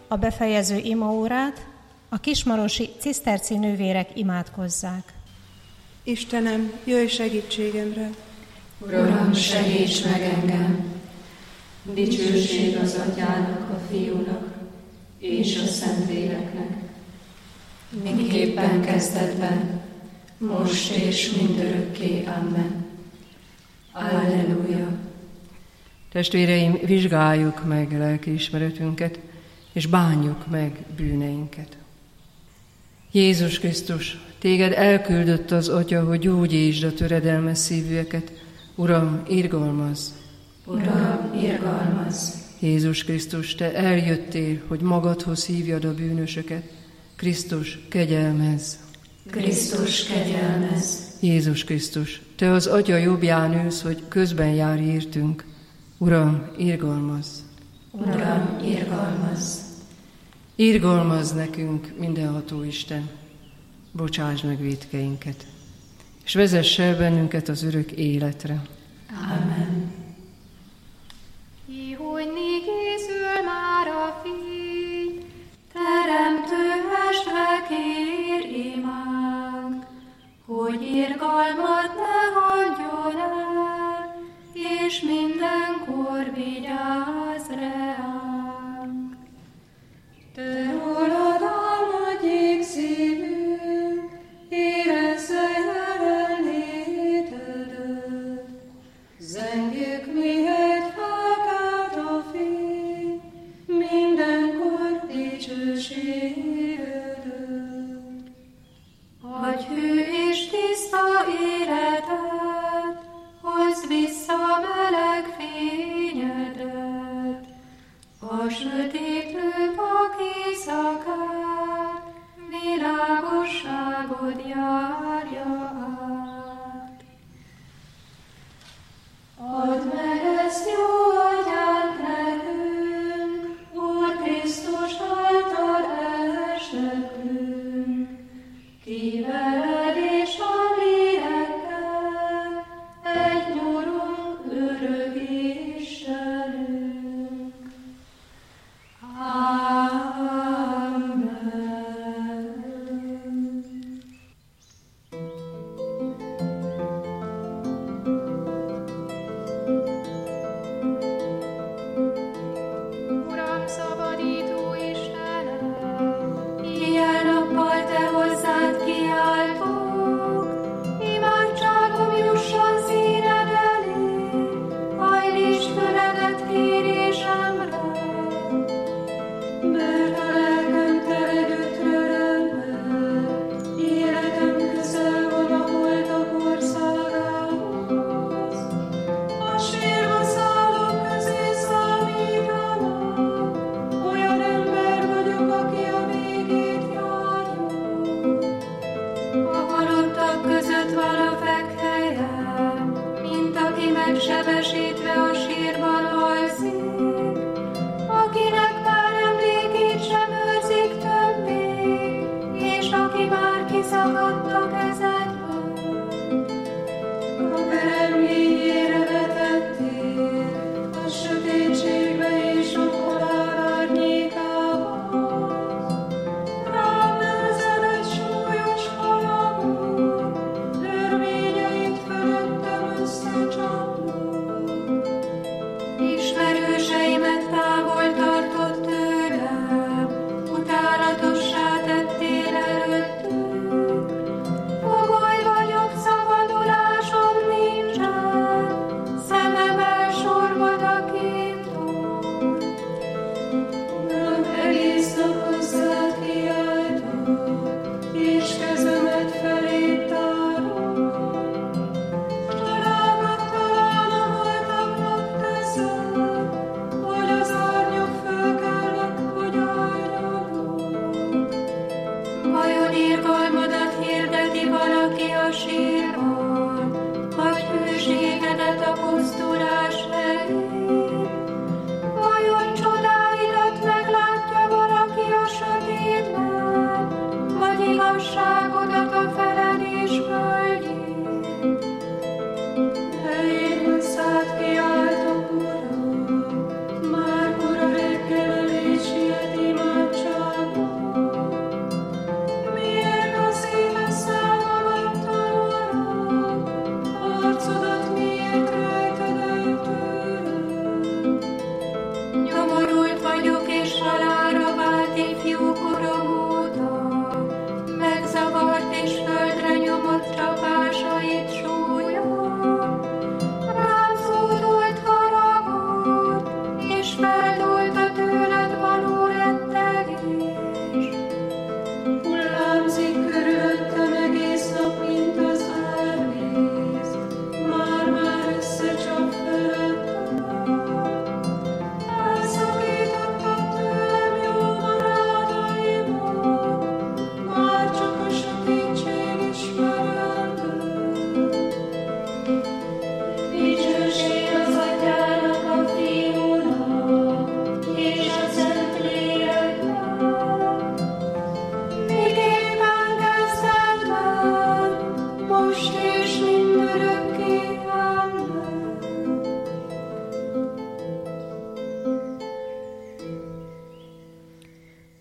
a befejező imaórát a kismarosi ciszterci nővérek imádkozzák. Istenem, jöjj segítségemre! Uram, segíts meg engem! Dicsőség az Atyának, a Fiúnak és a Szentléleknek, miképpen kezdetben, most és mindörökké. Amen. Alleluja! Testvéreim, vizsgáljuk meg lelkiismeretünket, és bánjuk meg bűneinket. Jézus Krisztus, téged elküldött az Atya, hogy gyógyítsd a töredelmes szívűeket. Uram, irgalmazz! Uram, irgalmazz! Jézus Krisztus, te eljöttél, hogy magadhoz hívjad a bűnösöket. Krisztus, kegyelmezz! Krisztus, kegyelmezz! Jézus Krisztus, te az Atya jobbján ülsz, hogy közben járj értünk. Uram, irgalmazz! Uram, irgalmazz! Irgalmazz nekünk, mindenható Isten, bocsásd meg vétkeinket, és vezess el bennünket az örök életre. Amen. Ihojni készül már a fény, teremtő estre kér imánk, hogy irgalmat ne hagyjon el, és mindenkor vigyázz reánk. Te rólad nagy égszívünk, érezze jelenlétedet, zeng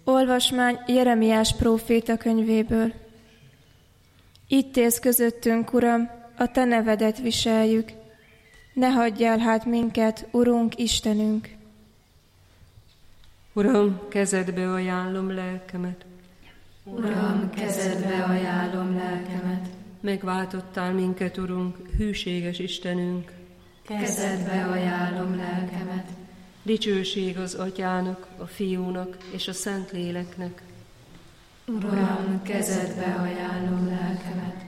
Olvasmány Jeremiás próféta könyvéből. Itt élsz közöttünk, Uram, a Te nevedet viseljük. Ne hagyjál hát minket, Urunk, Istenünk! Uram, kezedbe ajánlom lelkemet. Uram, kezedbe ajánlom lelkemet. Megváltottál minket, Urunk, hűséges Istenünk. Kezedbe ajánlom lelkemet. Dicsőség az Atyának, a Fiúnak és a Szentléleknek. Uram, kezedbe ajánlom lelkemet.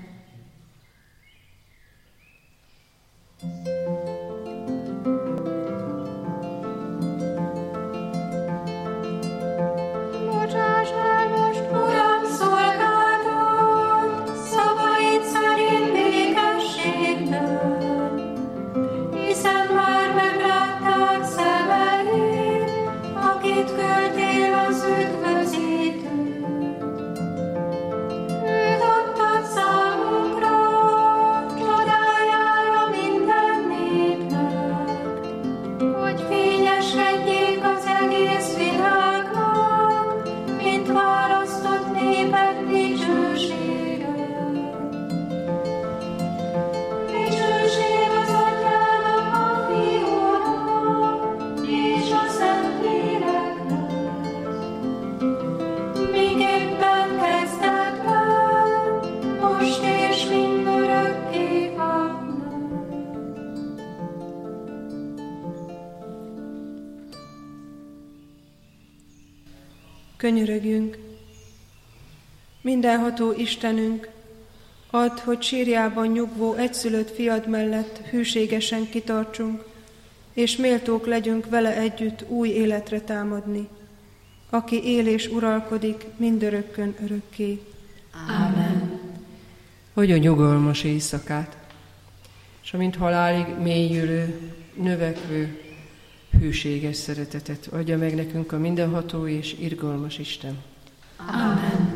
Bocsáss el most, Uram, szolgálatot, szavaid szerint békességben, hiszen már meglátták szemeid, akit küldtél az üdvözítő. Őt adtad számunkra, csodájára minden népnek, hogy fényeskedjék az egész világnak, mint választott népek dicsősége. Dicsőség az Atyának, a Fiúnak és a Szentléleknek, miképpen kezdetben, most és mindörökké. Amen. Könyörögjünk! Mindenható Istenünk, add, hogy sírjában nyugvó egyszülött fiad mellett hűségesen kitartsunk, és méltók legyünk vele együtt új életre támadni, aki él és uralkodik mindörökkön örökké. Amen. Hogy a nyugalmas éjszakát, és amint halálig mélyülő, növekvő, hűséges szeretetet adja meg nekünk a mindenható és irgalmas Isten. Amen.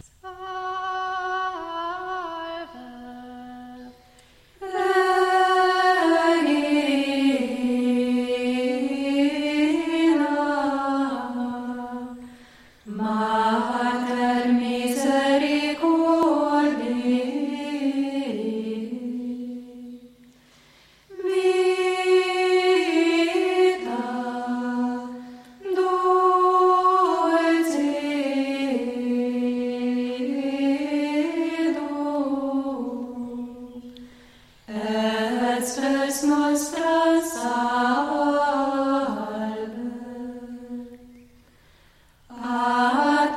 Mater misericordiae, vita dulcedo, et spes nostra salve.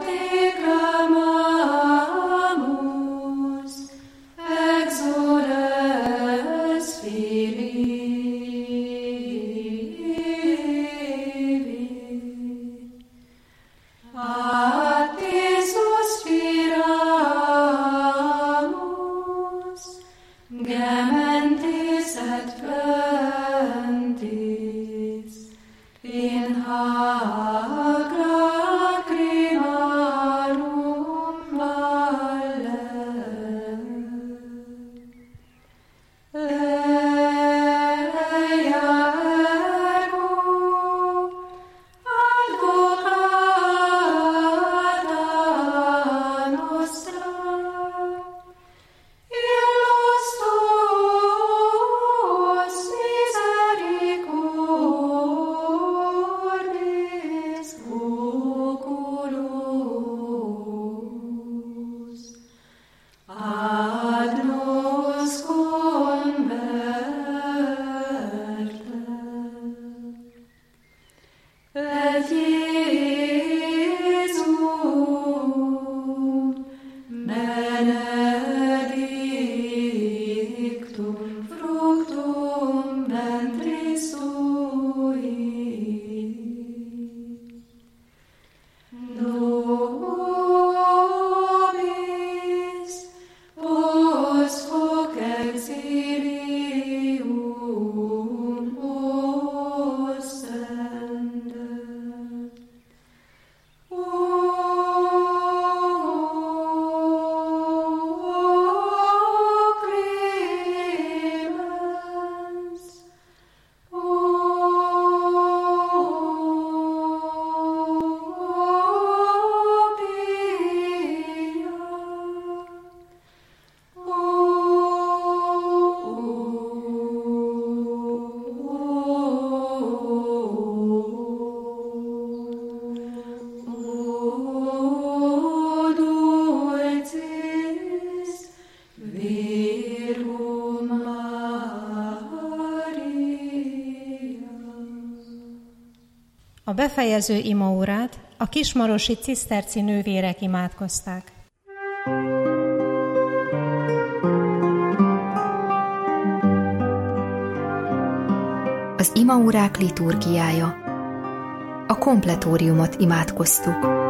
befejező imaórát a kismarosi ciszterci nővérek imádkozták. Az imaórák liturgiája. A kompletóriumot imádkoztuk.